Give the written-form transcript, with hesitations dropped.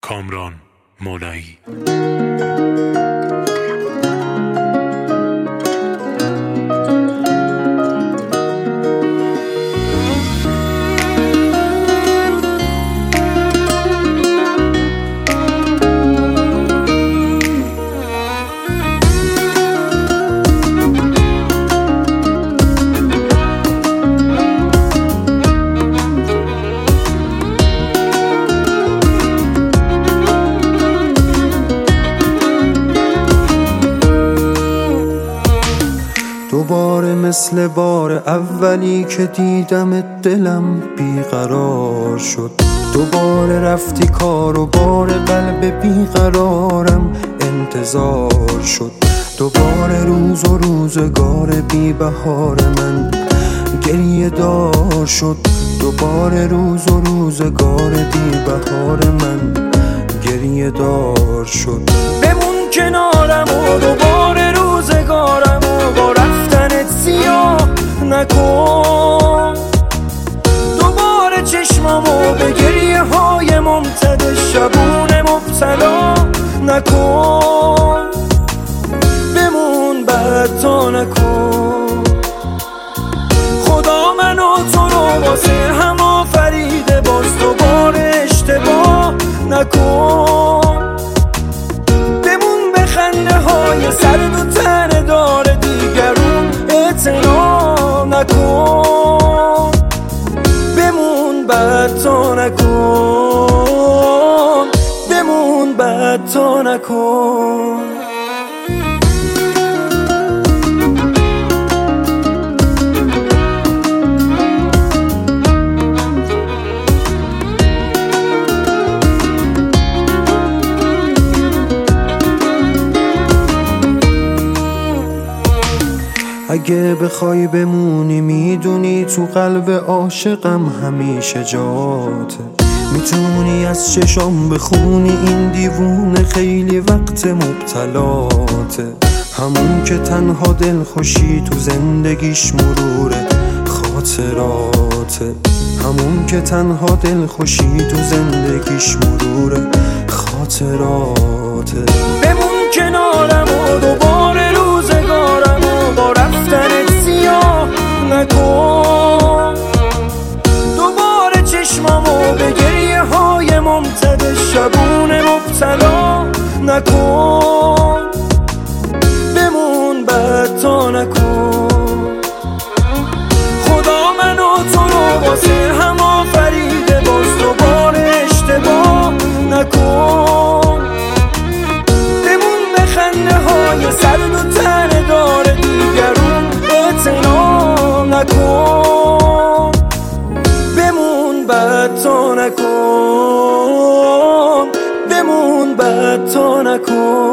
کامران مولایی. دوباره مثل بار اولی که دیدم دلم بیقرار شد. دوباره رفتی کار و بار قلب بیقرارم انتظار شد. دوباره روز و روزگار بی بهار من گریه دار شد. دوباره روز و روزگار بی بهار من گریه دار شد. بمون کنارم و دوباره روزگارم و با رفتنت سیاه نکن. دوباره چشمامو به گریه های ممتد شبون مبتلا نکن. بمون بعد تا نکن. خدا من و تو رو واسه هم آفریده، باز دوباره اشتباه نکن. بمون به خنده های سرد و تنه داره دیگرون اعتنا نکن. بمون بعد تا نکن. بمون بعد تا نکن. اگه بخوای بمونی میدونی تو قلب عاشقم همیشه جاته. میتونی از چشام بخونی این دیوونه خیلی وقت مبتلاته. همون که تنها دل خوشی تو زندگیش مروره خاطراته. همون که تنها دل خوشی تو زندگیش مروره خاطراته. بمون کنارم و دوباره روزگارم و با رفتنت سیاه نکن. دوباره چشمامو به گریه های ممتد شبون مبتلا نکن. بمون بعد تا نکن. خدا من و تو رو واسه هم آفریده، باز دوباره اشتباه نکن. بمون به خنده های سرد و تنه داره دیگرون اعتنا نکن. بمون بعد تا نکن. بمون بعد تا نکن.